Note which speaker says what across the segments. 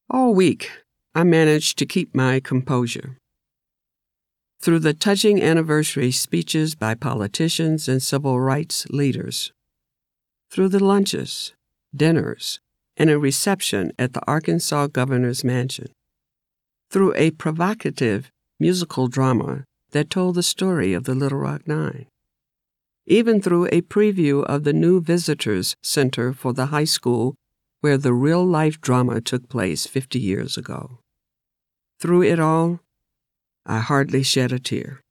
Speaker 1: All week, I managed to keep my composure. Through the touching anniversary speeches by politicians and civil rights leaders, through the lunches, dinners, and a reception at the Arkansas governor's mansion, through a provocative musical drama that told the story of the Little Rock Nine, even through a preview of the new visitors center for the high school where the real-life drama took place 50 years ago. Through it all, I hardly shed a tear.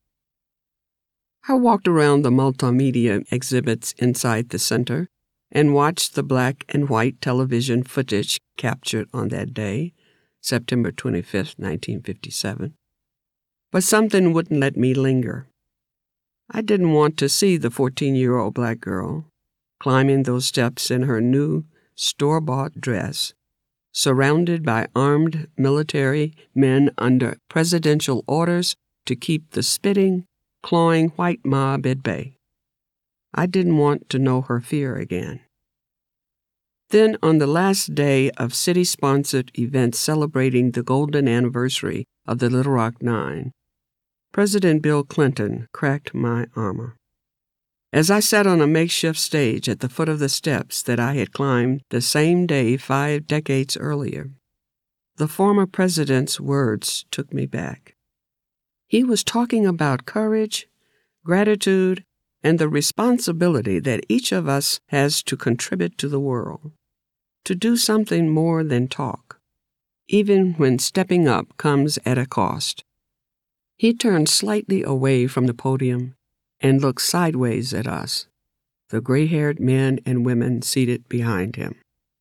Speaker 1: I walked around the multimedia exhibits inside the center and watched the black and white television footage captured on that day, September 25, 1957. But something wouldn't let me linger. I didn't want to see the 14-year-old black girl climbing those steps in her new store-bought dress, surrounded by armed military men under presidential orders to keep the spitting, clawing white mob at bay. I didn't want to know her fear again. Then, on the last day of city-sponsored events celebrating the golden anniversary of the Little Rock Nine, President Bill Clinton cracked my armor. As I sat on a makeshift stage at the foot of the steps that I had climbed the same day 5 decades earlier, the former president's words took me back. He was talking about courage, gratitude, and the responsibility that each of us has to contribute to the world, to do something more than talk, even when stepping up comes at a cost. He turned slightly away from the podium and looked sideways at us, the gray-haired men and women seated behind him.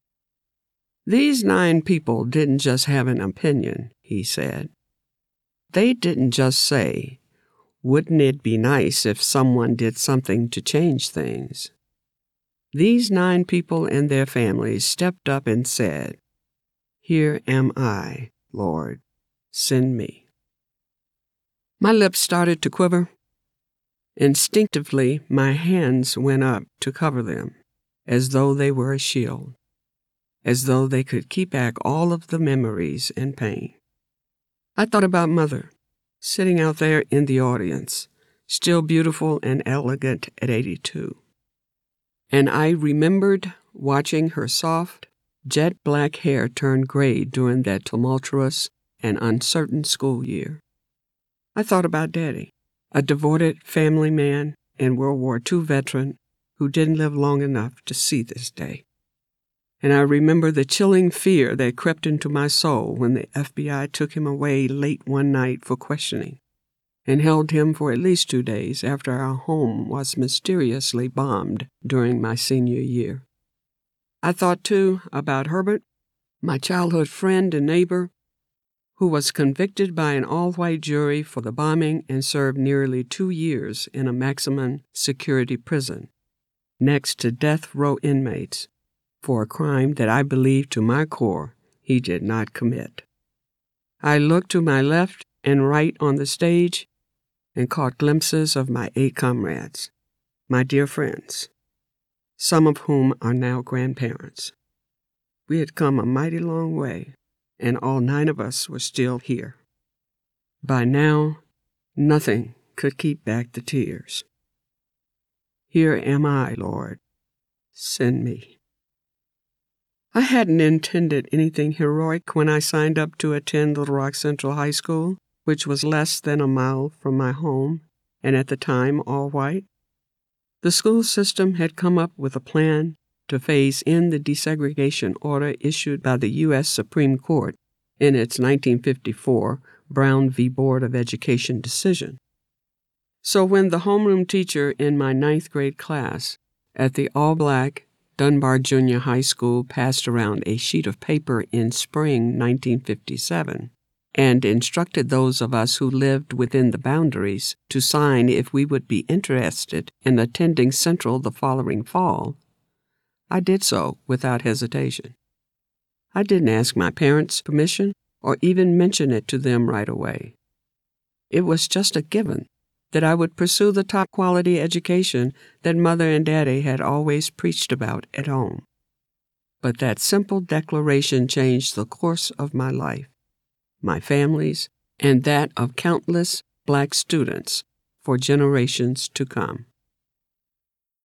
Speaker 1: These 9 people didn't just have an opinion, he said. They didn't just say, "Wouldn't it be nice if someone did something to change things?" These 9 people and their families stepped up and said, "Here am I, Lord, send me." My lips started to quiver. Instinctively, my hands went up to cover them, as though they were a shield, as though they could keep back all of the memories and pain. I thought about Mother, sitting out there in the audience, still beautiful and elegant at 82. And I remembered watching her soft, jet-black hair turn gray during that tumultuous and uncertain school year. I thought about Daddy, a devoted family man and World War II veteran who didn't live long enough to see this day. And I remember the chilling fear that crept into my soul when the FBI took him away late one night for questioning and held him for at least 2 days after our home was mysteriously bombed during my senior year. I thought, too, about Herbert, my childhood friend and neighbor, who was convicted by an all-white jury for the bombing and served nearly 2 years in a maximum security prison, next to death row inmates, for a crime that I believe to my core he did not commit. I looked to my left and right on the stage and caught glimpses of my 8 comrades, my dear friends, some of whom are now grandparents. We had come a mighty long way, and all 9 of us were still here. By now, nothing could keep back the tears. Here am I, Lord. Send me. I hadn't intended anything heroic when I signed up to attend Little Rock Central High School, which was less than a mile from my home, and at the time all white. The school system had come up with a plan to phase in the desegregation order issued by the U.S. Supreme Court in its 1954 Brown v. Board of Education decision. So when the homeroom teacher in my 9th grade class at the all-black Dunbar Junior High School passed around a sheet of paper in spring 1957 and instructed those of us who lived within the boundaries to sign if we would be interested in attending Central the following fall, I did so without hesitation. I didn't ask my parents' permission or even mention it to them right away. It was just a given that I would pursue the top-quality education that Mother and Daddy had always preached about at home. But that simple declaration changed the course of my life, my family's, and that of countless Black students for generations to come.